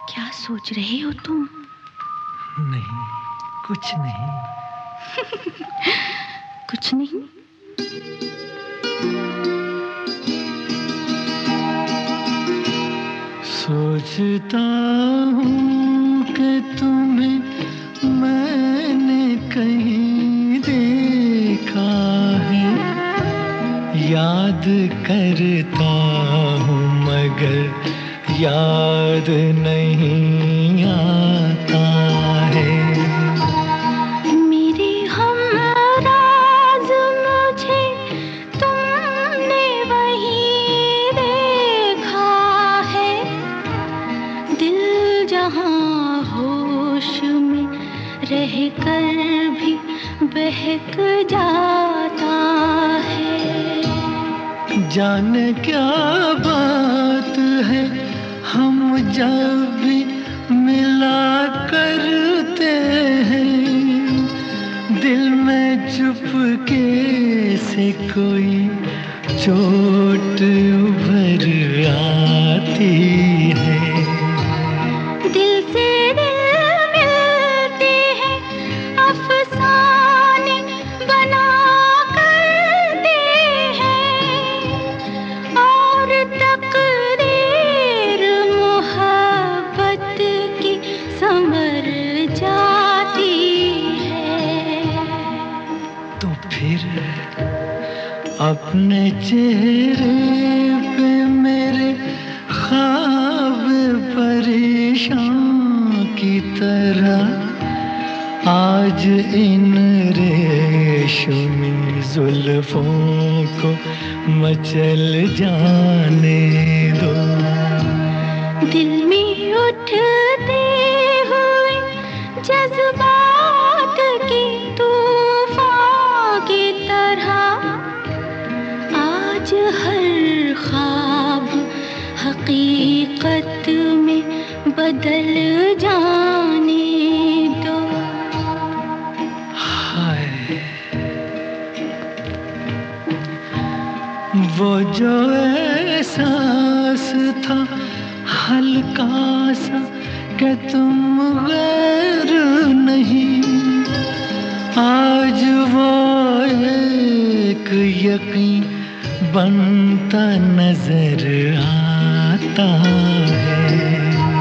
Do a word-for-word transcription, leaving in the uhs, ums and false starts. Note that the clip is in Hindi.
क्या सोच रहे हो तुम? नहीं, कुछ नहीं। कुछ नहीं? सोचता हूँ कि तुम्हें मैंने कहीं देखा है, याद करता हूँ मगर याद नहीं आता है। मेरे हमराज मुझे तुमने वहीं देखा है, दिल जहाँ होश में रहकर भी बहक जाता है। जाने क्या बात है, हम जब भी मिला करते हैं, दिल में चुपके से कोई चोट उभर आती है। दिल से दिल मिलते हैं, अफसाने बना करते हैं, और तकदीर मोहब्बत की संवर जाती है। तो फिर अपने चेहरे पे मेरे ख्वाब परेशान की तरह आज इन रेशमी जुल्फों को मचल जाने दो। दिल में उठते हुए जज्बात की तूफान की तरह आज हर ख्वाब हकीकत में बदल जाने दो। हाय, वो जो एहसास था हल्का सा कि तुम गैर नहीं, आज वो एक यकीन बनता नजर आता है।